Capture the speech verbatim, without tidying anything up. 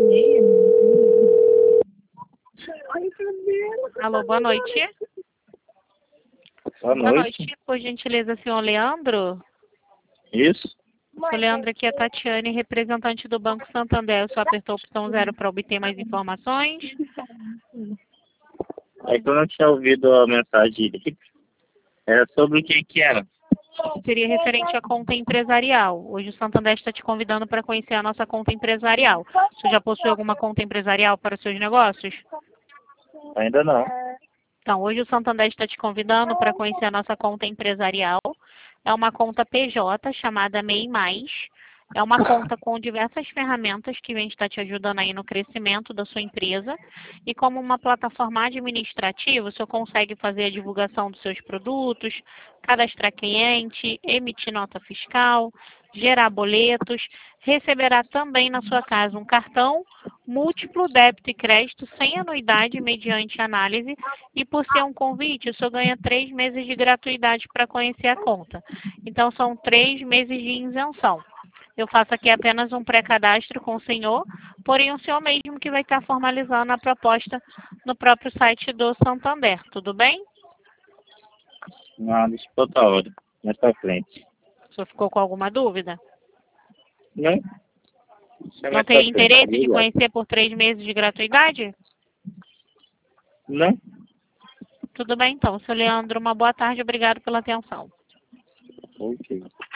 Alô, boa noite. Boa Boa noite. noite, por gentileza, senhor Leandro. Isso? Senhor Leandro, aqui é a Tatiane, representante do Banco Santander. Só apertou a opção zero para obter mais informações. É que eu não tinha ouvido a mensagem. Era sobre o que que era? Seria referente à conta empresarial. Hoje o Santander está te convidando para conhecer a nossa conta empresarial. Você já possui alguma conta empresarial para os seus negócios? Ainda não. Então, hoje o Santander está te convidando para conhecer a nossa conta empresarial. É uma conta P J chamada M E I Mais. É uma conta com diversas ferramentas que vem estar te ajudando aí no crescimento da sua empresa. E como uma plataforma administrativa, o senhor consegue fazer a divulgação dos seus produtos, cadastrar cliente, emitir nota fiscal, gerar boletos, receberá também na sua casa um cartão múltiplo débito e crédito sem anuidade mediante análise, e por ser um convite, o senhor ganha três meses de gratuidade para conhecer a conta. Então são três meses de isenção. Eu faço aqui apenas um pré-cadastro com o senhor, porém o senhor mesmo que vai estar formalizando a proposta no próprio site do Santander, tudo bem? Não, deixa pra outra hora. Mais pra frente. O senhor ficou com alguma dúvida? Não? Deixa Não mais teria pra frente. interesse de Obrigado. conhecer por três meses de gratuidade? Não? Tudo bem então. Seu Leandro, uma boa tarde, obrigado pela atenção. Ok.